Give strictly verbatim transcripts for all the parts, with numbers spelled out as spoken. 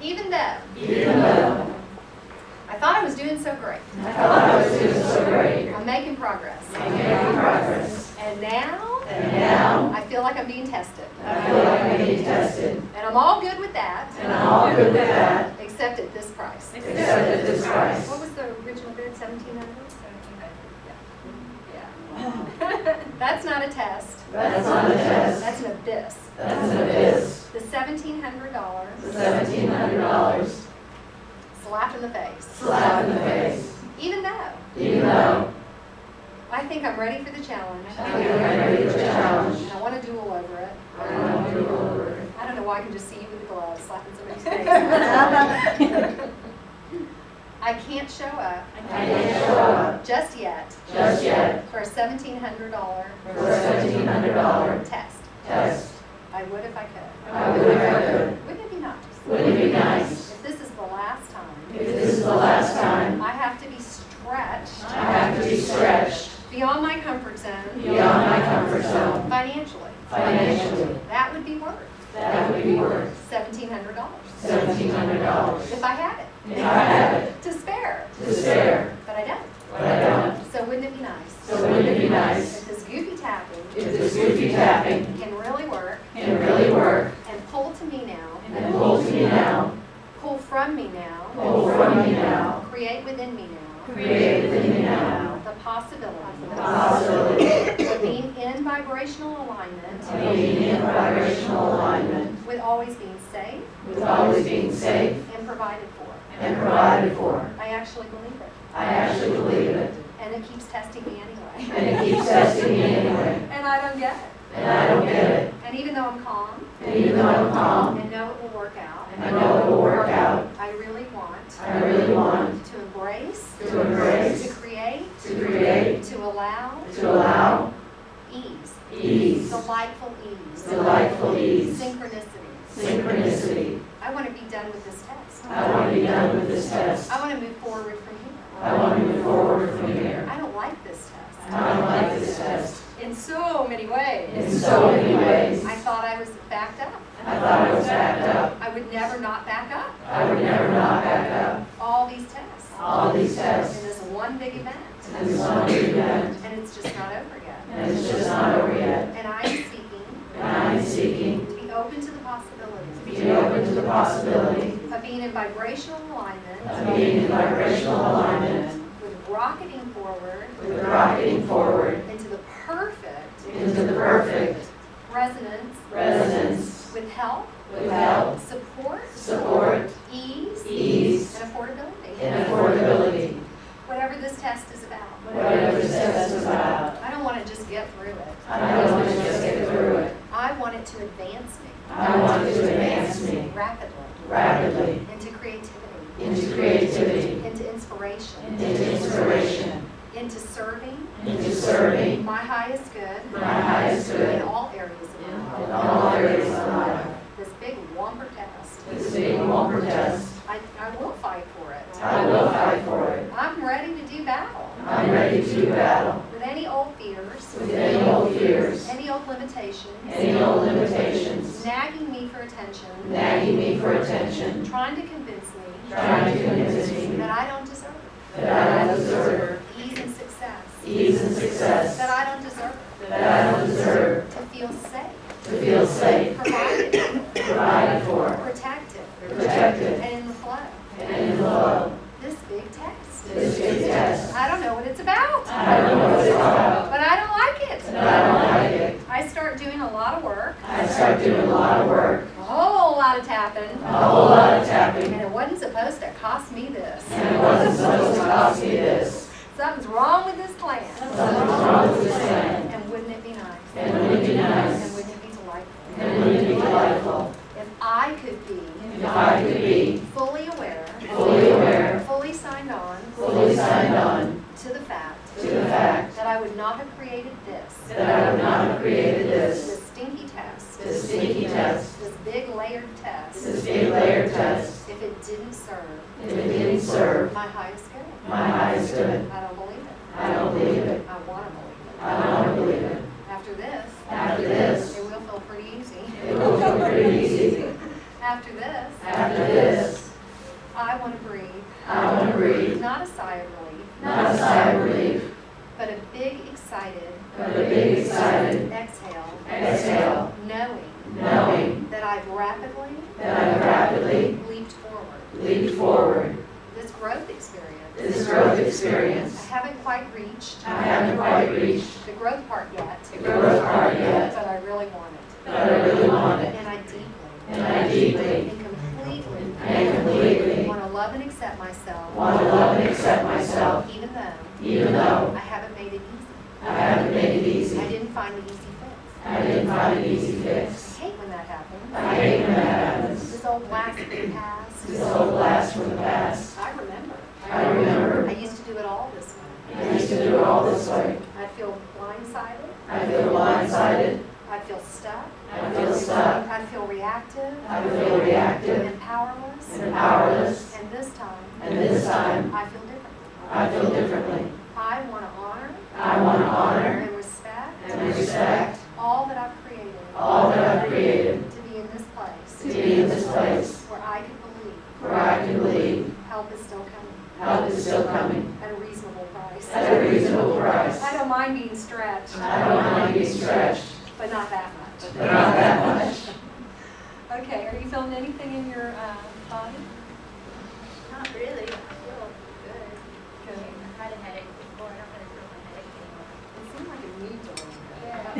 Even though. Even though. I thought I was doing so great. I thought I was doing so great. I'm making progress. I'm making progress. And now. And now. I feel like I'm being tested. I feel like I'm being tested. And I'm all good with that. And I'm all good with that. Except at this price. Except at this price. What was the original bid? Seventeen hundred. Yeah. That's not a test. That's not a test. That's an abyss. That's an abyss. The seventeen hundred dollars. The seventeen hundred dollars. Slap in the face. Slap in the face. Even though. Even though. I think I'm ready for the challenge. I think I'm ready for the challenge. And I want to duel over it. I want to duel over it. I don't know why I can just see you with the gloves slapping somebody's face. I can't show up. I can't show up. Just yet. Just yet. For a seventeen hundred dollars. For a seventeen hundred dollars. Test. Test. I would if I could. I would if I could. Wouldn't it be nice? Wouldn't it be nice? If this is the last time. If this is the last time. I have to be stretched. I have to be stretched. Beyond my comfort zone. Beyond my comfort zone. Financially. Financially. That would be worth. That would be worth. Seventeen hundred dollars. Seventeen hundred dollars. If I had it. If I had it. To spare. To spare. But I don't. But I don't. So wouldn't it be nice? So wouldn't it be nice? If this goofy tapping. If this goofy tapping. Can really work. Can really work. And pull to me now. And pull to me now. Pull from me now. Pull from me now. Create within me now. Create within me now. The possibility. The possibility. Of being in vibrational alignment. Of being in vibrational alignment. With always being safe. With always being safe. And provided for. And provided for. I actually believe it. I actually believe it. And it keeps testing me anyway. And it keeps testing me anyway. And I don't get it. And I don't get it. And even though I'm calm. And even though I'm calm. And know it will work out. I know it will work out. I really want. I really want. To embrace. To embrace. To create. To create. To allow. To allow. Ease. Ease. Delightful ease. Delightful ease. Synchronicity. Synchronicity. I want to be done with this test. I want to be done with this test. I want to move forward from here. I want to move forward from here. I don't like this test. I don't like this test. In so many ways. In so many ways. I thought I was backed up. I thought I was backed up. I would never not back up. I would never not back up. All these tests. All these tests. In this one big event. And this one big event. And it's just not over yet. And it's just not over yet. And I am seeking. And I am seeking. To be open to the possibilities. To be open to the possibility. Of being in vibrational alignment. Of being in vibrational alignment. With rocketing forward. With rocketing forward. Into the perfect. Into the perfect. Resonance. Resonance. With help. With help. Support. Support. Ease. Ease. And affordability. And affordability. Whatever this test is about. Whatever this test is about. I don't want to just get through it. I don't want to just get through it. I want it to advance me. I want it to advance me. Rapidly. Rapidly. Into creativity. Into creativity. Into inspiration. Into inspiration. Into serving. Into serving. My highest good. My highest good. In all areas of my life. In all areas of my life. This big whomper test. This big whomper test. I, I will fight for it. I will fight for it. I'm ready to do battle. I'm ready to do battle. With any old fears. With any old fears. Any old limitations. Any old limitations. Nagging me for attention. Nagging me for attention. Trying to convince me. Trying to convince me. That I don't deserve. That I don't deserve. Ease and success. Ease and success. That I don't deserve. That I don't deserve. To feel safe. To feel safe. Provided. Provided for. Protected. Protected. And in the flow. And in the flow. This big test. This big test. I don't know what it's about. I don't know what it's about. But I don't like it. But I don't like it. I start doing a lot of work. I start doing a lot of work. A whole lot of tapping. A whole lot of tapping. And it wasn't supposed to cost me this. And it wasn't supposed to cost me this. Something's wrong with this plan. Something's wrong with this plan. And wouldn't it be nice? And wouldn't it be nice? And wouldn't it be delightful? And wouldn't it be delightful? If I could be If I could be fully aware, fully aware, fully signed on fully signed on to the fact to the fact that I would not have created this, that I would not have created this, this stinky test, this sneaky test, this big layered test, this big layered test, if it didn't serve if it didn't serve my highest good. my highest good. I don't believe it. I don't believe it. I want to believe it. I want to believe it. After this, After this, it will feel pretty easy. it will feel pretty easy. After this, After this, I want to breathe. I want to breathe. Not a sigh of relief, Not a sigh of relief, but a big, excited but a big excited exhale, exhale, knowing knowing that I've rapidly that I've rapidly leaped forward. leaped forward. This growth experience, This growth I experience, haven't quite reached I haven't quite reached the growth part yet, the growth part yet, but I really want it. but I really want it. And I deeply And I deeply and completely and completely want to love and accept myself, want to love and accept myself, even though even though I haven't made it easy. I haven't made it easy. I didn't find the easy fix. I didn't find an easy fix. I hate when that happens. I hate when that happens. This old blast from the past. This old blast from the past. I remember. I remember I used to do it all this way. I used to do it all this way. I'd feel blindsided. I feel blindsided. I'd feel stuck. I feel stuck. I'd feel reactive I feel reactive and powerless. and powerless. And this time, And this time, I feel differently. I feel differently. I want to honor I want to honor and respect and respect all that I've created all that I've created to be in this place to be in this place where I can believe where I can believe help is still coming help is still coming at a reasonable price. at a reasonable price. I don't mind being stretched, I don't mind being stretched, but not that much. but not that much. Okay, are you feeling anything in your uh, body? Not really. I feel good. Good. I had a headache before. I don't really feel my headache anymore. It seemed like it moved a little bit.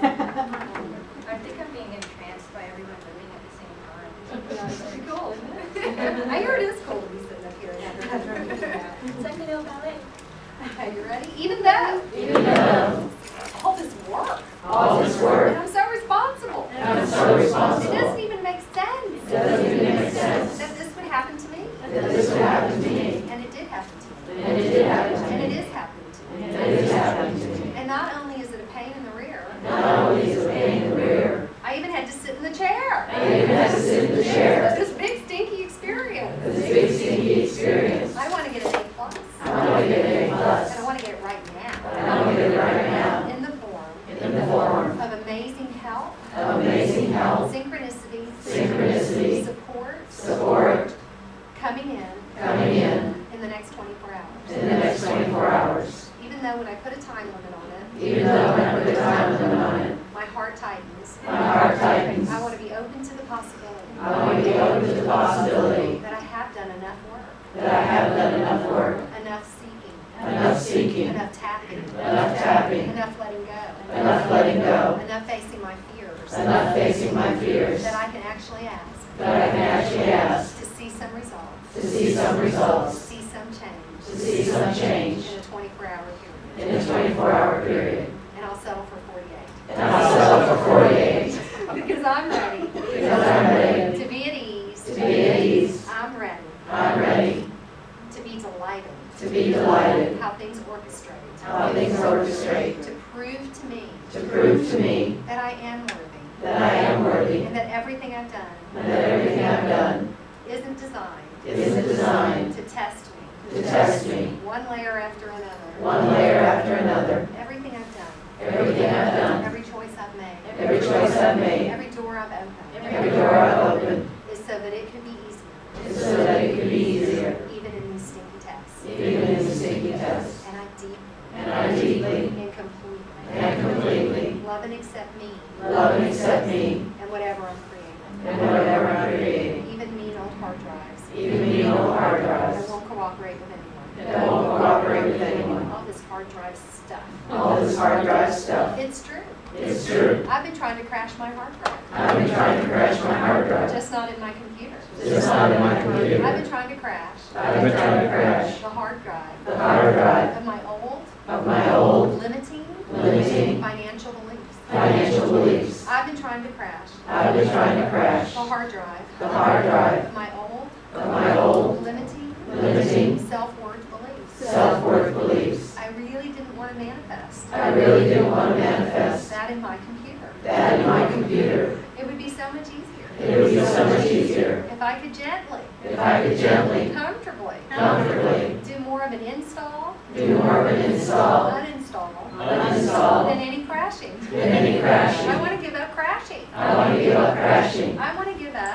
Yeah. I think I'm being entranced by everyone moving at the same time. Yeah, it's pretty cool, isn't it? I hear it is cool to be sitting up here and having a drink of that. It's like a little ballet. Okay, you ready? Even though Even though all this work, all this and work, I'm so responsible. and I'm so It responsible, doesn't even make sense it doesn't even make sense that this would happen to me. that this would happen to me. And it did happen to me. And it did happen to And it me. is happening to me. And it is happening to me. And not only is it a pain in the rear, Not only is it pain in the rear, I even had to sit in the chair. I even had to sit in the chair. This big stinky experience. This big stinky experience. I want to get an A plus. I want to get an A And plus. I want to get it right now. And I want to get it right now. In the form In the form of amazing help, of amazing help, synchronicity, synchronicity, support, support, coming in coming in in the next twenty-four hours. in the next twenty-four hours. Even though when I put a time limit on it, Even though when I put a time limit on it, my heart tightens. my heart tightens. I want to be open to the possibility I want to be open to the possibility that I have done enough work, that I have done enough work, enough seeking, enough seeking, enough tapping, enough tapping, enough letting go, enough letting go, enough facing my fears, enough facing my fears, that I can actually ask that I can actually ask to see some results, to see some to results, see some change to see some change in a twenty-four hour period. in a twenty-four hour period. And I'll settle for forty-eight. And I'll settle for forty-eight Because I'm ready because I'm ready to be at ease. to be at ease. I'm ready I'm ready to be delighted to be delighted how things orchestrate, how things orchestrate to prove to me to prove to me that I am worthy, that I am worthy and that everything I've done and that everything I've done isn't designed isn't designed to test me, to test me one layer after another. one layer after another. Everything I've done, Everything I've done, every choice I've made, every choice I've made, every door I've opened, every door I've opened, is so that it could be easier, is so that it could be easier, even in these stinky tests. even in the stinky test. And I deeply And I deeply and completely and completely love and accept me love and accept me and whatever I'm creating, and whatever I'm creating, even mean old hard drives even mean old hard that drives won't cooperate with anyone. that won't cooperate with anyone. All this hard drive stuff. All this hard drive stuff, It's true. it's true. I've been trying to crash my hard drive, I've been trying to crash my hard drive, just not in my computer. just not in my I've computer. been trying to crash I've been trying to crash the hard drive the hard drive of my old, of my old, limiting, limiting financial beliefs. financial beliefs. I've been trying to crash I've been trying to crash the hard drive the hard drive of my old, of my old, limiting, limiting self-worth beliefs. self-worth beliefs. I really didn't want to manifest I really didn't want to manifest that in my computer. that in my computer. It would be so much easier It would be so much easier if I could gently, if I could gently, comfortably, comfortably do more of an install, do more of an install, uninstall, uninstall, than any crashing. than any crashing. I want to give up crashing. I want to give up crashing. I want to give up I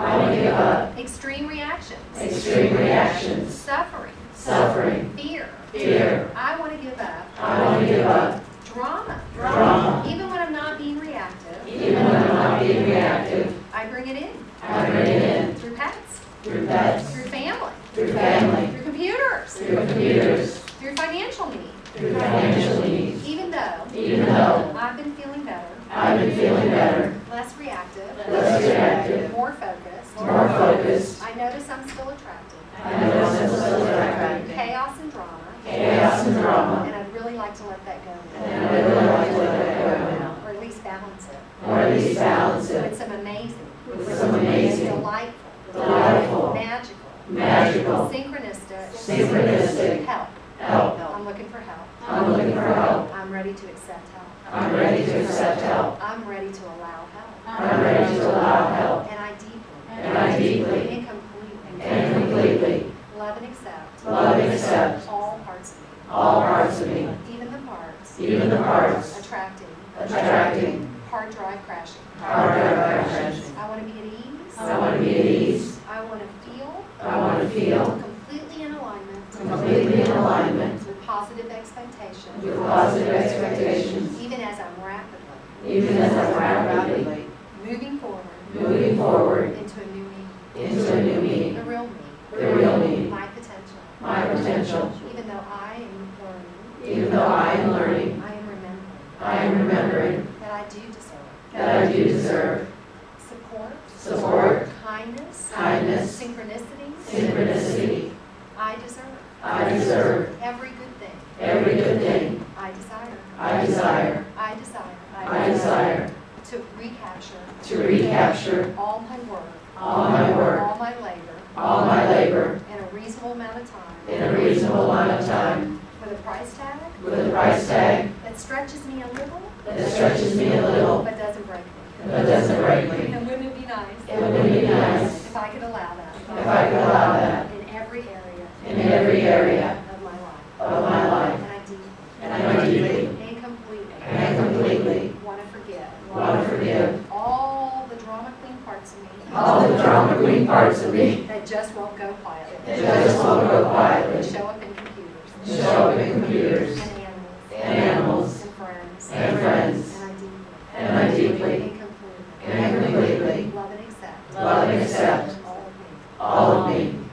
I want to give up. Extreme reactions. Extreme reactions. Suffering. Suffering. Fear. Fear. I want to give up. I want to give up. Drama. Drama. Even when I'm not being reactive, Even when I'm not being reactive, I bring it in. I bring it in. Through pets. Through pets. Through family. Through family. Through computers. Through computers. Through financial need. Through financial needs. Even though Even though I've been feeling better, I've been feeling better, less reactive, less reactive, more focused, more focused, I notice I'm still attracted. I know I'm still attracted. Chaos and drama. Chaos and drama. And I'd really like to let that go And now. I really like to let that go now. Or at least balance it. Or at least balance With it some amazing, with some amazing, delightful, delightful, magical, magical, synchronistic, synchronistic help. help. I'm looking for help. I'm looking for help. I'm ready to accept help. I'm ready to accept help. I'm ready to allow help. I'm ready to allow help. And I deeply And I deeply and completely and completely love and accept love and accept all parts of me, all parts of me, even the parts even the parts attracting, attracting, hard drive crashing. hard drive crashing. I want to be at ease. I want to be at ease. I want to feel I want to feel completely in alignment completely in alignment with positive expectations, with positive expectations, even as I'm rapidly even as I'm rapidly moving forward moving forward into a new me, into a new me, the real me, the real me, my potential. my potential. Even though I am learning, Even though I am learning, I am remembering I am remembering that I do deserve that I do deserve support, support, kindness, kindness, synchronicity. synchronicity. I deserve I deserve every good thing every good thing I desire. I desire. I desire I desire to recapture to recapture all my work, all my work, all my labor all my labor in a reasonable amount of time in a reasonable amount of time with a price tag with a price tag that stretches me a little that stretches me a little but doesn't break me. but doesn't break me. And wouldn't it be nice It would be nice if I could allow that if I could allow that in every area in every area of my life. of my life. And I deeply And I deeply and completely and completely want to forgive want to forgive all the drama queen parts of me all the drama queen parts of me that just won't go quietly, that just won't go that quietly, show up in computers show up in computers, and